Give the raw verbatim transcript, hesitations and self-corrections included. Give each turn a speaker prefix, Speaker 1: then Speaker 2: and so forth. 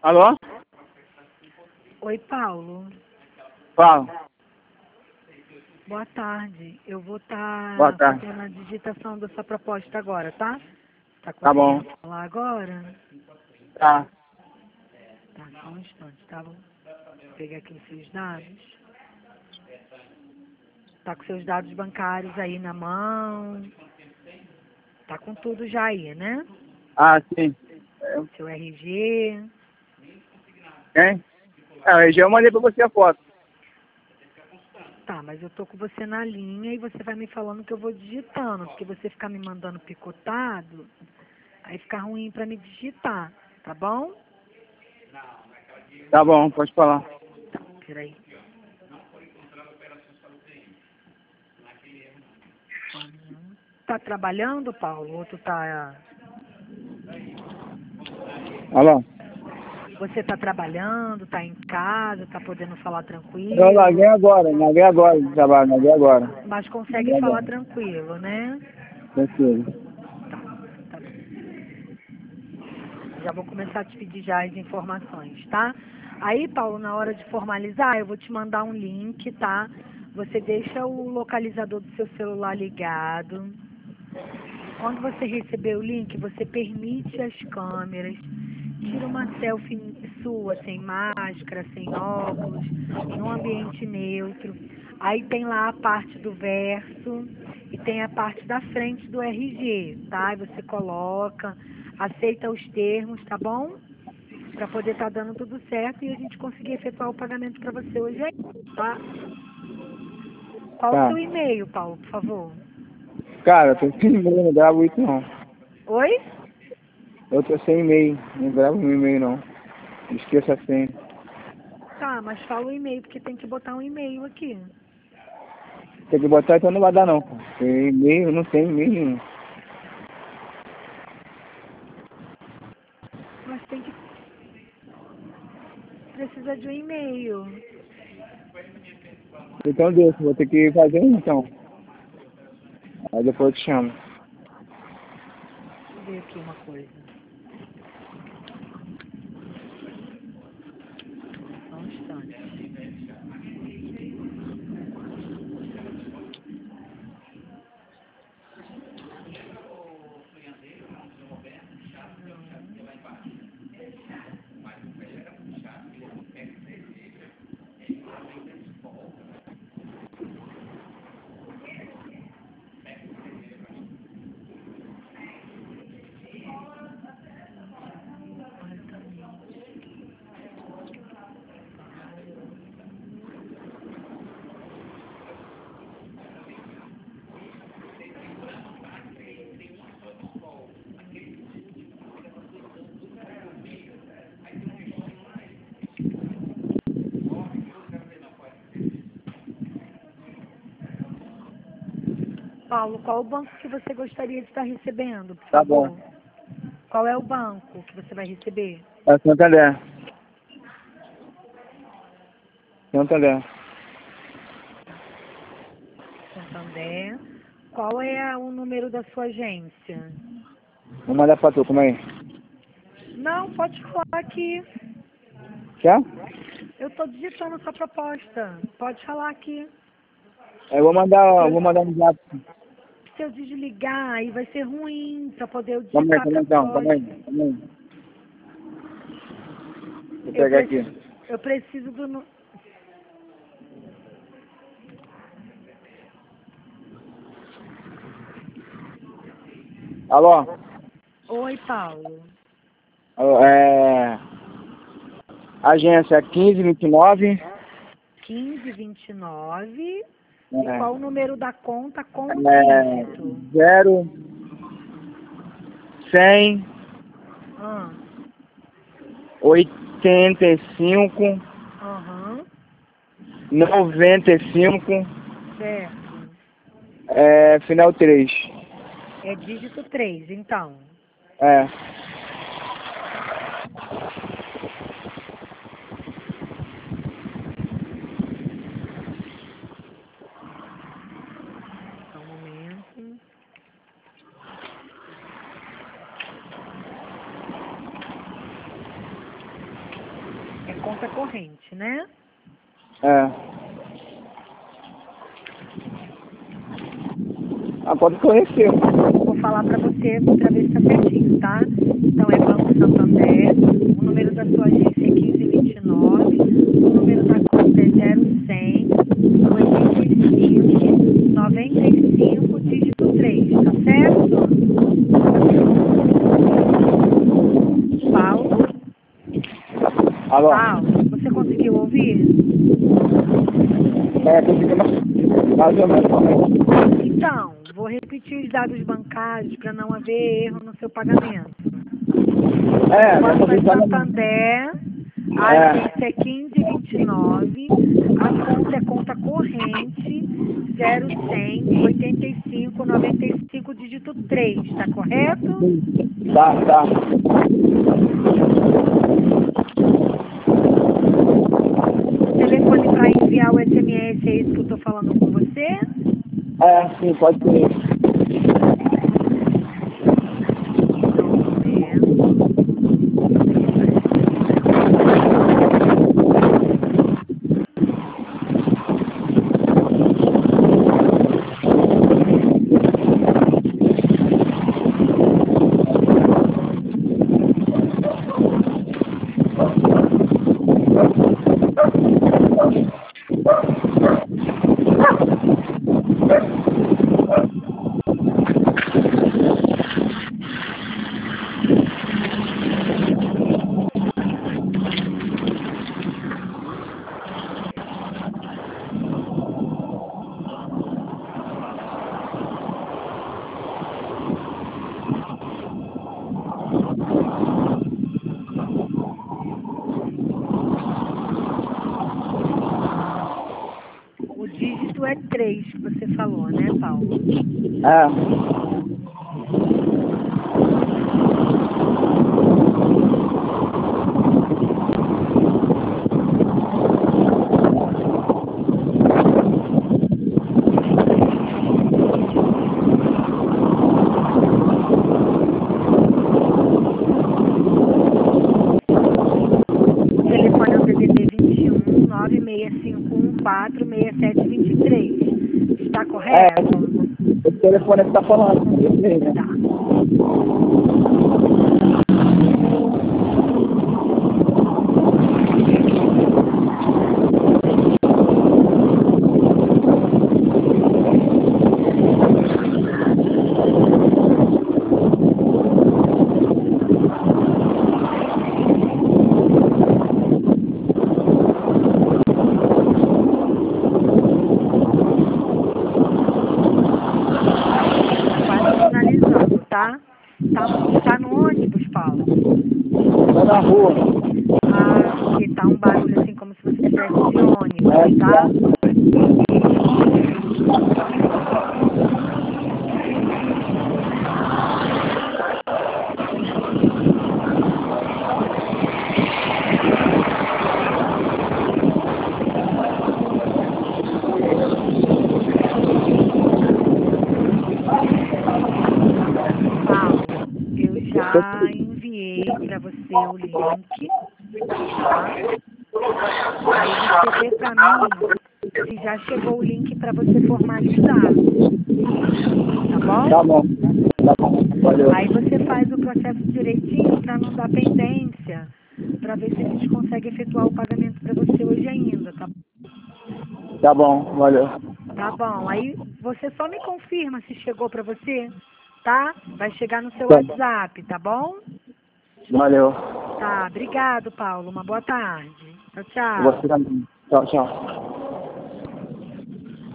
Speaker 1: Alô?
Speaker 2: Oi, Paulo.
Speaker 1: Fala.
Speaker 2: Boa tarde. Eu vou
Speaker 1: Boa
Speaker 2: estar
Speaker 1: tarde.
Speaker 2: fazendo a digitação da sua proposta agora, tá? Tá
Speaker 1: Tá bom.
Speaker 2: conseguindo falar agora?
Speaker 1: Tá.
Speaker 2: Tá, só um instante, tá bom? Vou pegar aqui os seus dados. Tá com seus dados bancários aí na mão. Tá com tudo já aí, né?
Speaker 1: Ah, sim. É,
Speaker 2: Seu R G.
Speaker 1: Quem? É, eu mandei pra você a foto.
Speaker 2: Tá, mas eu tô com você na linha e você vai me falando que eu vou digitando, porque você ficar me mandando picotado, aí fica ruim pra me digitar, tá bom?
Speaker 1: Tá bom, pode falar.
Speaker 2: Tá, peraí. Tá trabalhando, Paulo? Ou tu tá...
Speaker 1: Alô?
Speaker 2: Você tá trabalhando, tá em casa, tá podendo falar
Speaker 1: Eu larguei
Speaker 2: tranquilo,
Speaker 1: agora, larguei agora de trabalho, larguei agora.
Speaker 2: mas consegue
Speaker 1: Larguei
Speaker 2: falar
Speaker 1: agora.
Speaker 2: tranquilo, né?
Speaker 1: Tranquilo.
Speaker 2: Tá, tá bom. Já vou começar a te pedir já as informações, tá? Aí, Paulo, na hora de formalizar, eu vou te mandar um link, tá? Você deixa o localizador do seu celular ligado. Quando você receber o link, você permite as câmeras, tira uma selfie sua, sem máscara, sem óculos, num ambiente neutro. Aí tem lá a parte do verso e tem a parte da frente do R G, tá? Aí você coloca, aceita os termos, tá bom? Para poder estar dando tudo certo e a gente conseguir efetuar o pagamento para você hoje aí, tá? Qual o
Speaker 1: Tá.
Speaker 2: seu e-mail, Paulo, por favor?
Speaker 1: Cara, eu tô sem e-mail, não gravo isso não.
Speaker 2: Oi?
Speaker 1: Eu tô sem e-mail, não gravo meu e-mail não. Esqueça a senha.
Speaker 2: Tá, mas fala o e-mail, porque tem que botar um e-mail aqui.
Speaker 1: Tem que botar, então não vai dar não. Tem e-mail, não tem e-mail nenhum.
Speaker 2: Mas tem que... Precisa de um e-mail.
Speaker 1: Então deixa, vou ter que fazer um então. Aí depois eu te chamo.
Speaker 2: Deixa eu ver aqui uma coisa. Só um instante. Paulo, qual o banco que você gostaria de estar recebendo, por
Speaker 1: Tá bom.
Speaker 2: favor? Qual é o banco que você vai receber?
Speaker 1: É Santander. Santander.
Speaker 2: Santander. Qual é a- o número da sua agência?
Speaker 1: Vou mandar pra tu, como é?
Speaker 2: Não, pode falar aqui.
Speaker 1: Quer?
Speaker 2: Eu estou digitando a sua proposta. Pode falar aqui.
Speaker 1: Eu vou mandar,
Speaker 2: Se
Speaker 1: eu vou
Speaker 2: eu,
Speaker 1: mandar um zap.
Speaker 2: se eu desligar, aí vai ser ruim para poder eu
Speaker 1: Calma aí,
Speaker 2: digitar a
Speaker 1: calma aí, então, calma
Speaker 2: proposta.
Speaker 1: aí. Calma aí. Vou
Speaker 2: Eu,
Speaker 1: pegar
Speaker 2: preci-
Speaker 1: aqui.
Speaker 2: eu preciso do... nu-
Speaker 1: Alô?
Speaker 2: Oi, Paulo.
Speaker 1: Alô, é... Agência quinze vinte e nove.
Speaker 2: quinze vinte e nove. E
Speaker 1: É,
Speaker 2: qual o número da conta com o
Speaker 1: é,
Speaker 2: dígito?
Speaker 1: zero, cem,
Speaker 2: Ah,
Speaker 1: oitenta e cinco,
Speaker 2: aham,
Speaker 1: noventa e cinco,
Speaker 2: certo.
Speaker 1: é, final três.
Speaker 2: É dígito três, então.
Speaker 1: É.
Speaker 2: Só um momento. conta corrente, né?
Speaker 1: É. Ah, pode conhecer.
Speaker 2: Vou falar para você para ver se tá certinho, tá? Então é Banco Santander, o número da sua agência é quinze vinte e nove, o número da conta é zero cem, oitenta e cinco, noventa e cinco, dígito três, tá certo? Paulo?
Speaker 1: Alô?
Speaker 2: Paulo, você conseguiu ouvir?
Speaker 1: É, consegui mais, mais ou menos também.
Speaker 2: Então, vou repetir os dados bancários para não haver erro no seu pagamento.
Speaker 1: É,
Speaker 2: O Banco é
Speaker 1: dessa vez
Speaker 2: Santander, a
Speaker 1: É.
Speaker 2: agência é quinze vinte e nove, a conta é conta corrente zero cem, oitenta e cinco, noventa e cinco, dígito três, tá correto?
Speaker 1: Tá, tá.
Speaker 2: O telefone para enviar o S M S é esse que eu estou falando com você?
Speaker 1: É, sim, pode ser.
Speaker 2: Vamos ver. O dígito é três que você falou, né, Paulo?
Speaker 1: É.
Speaker 2: O telefone é o D D D vinte e um, nove seis cinco um quatro, seis sete dois três. Está
Speaker 1: É,
Speaker 2: correto?
Speaker 1: o telefone que tá falando. Eu sei, né?
Speaker 2: Tá. Quase finalizando, tá? Tá, tá no ônibus, Paulo?
Speaker 1: Tá na rua.
Speaker 2: Ah, porque tá um barulho assim como se você estivesse de ônibus,
Speaker 1: É,
Speaker 2: tá? Paulo, eu já enviei para você o link, tá? Aí você vê para mim se já chegou o link para você formalizar, tá bom?
Speaker 1: Tá bom. Tá bom. Valeu.
Speaker 2: Aí você faz o processo direitinho para não dar pendência, para ver se a gente consegue efetuar o pagamento para você hoje ainda, tá?
Speaker 1: Tá bom, valeu.
Speaker 2: Tá bom. Aí você só me confirma se chegou para você, tá? Vai chegar no seu
Speaker 1: Tá bom.
Speaker 2: WhatsApp, tá bom?
Speaker 1: Valeu.
Speaker 2: Tá, obrigado, Paulo. Uma boa tarde. Tchau, tchau.
Speaker 1: Você também. Tchau, tchau.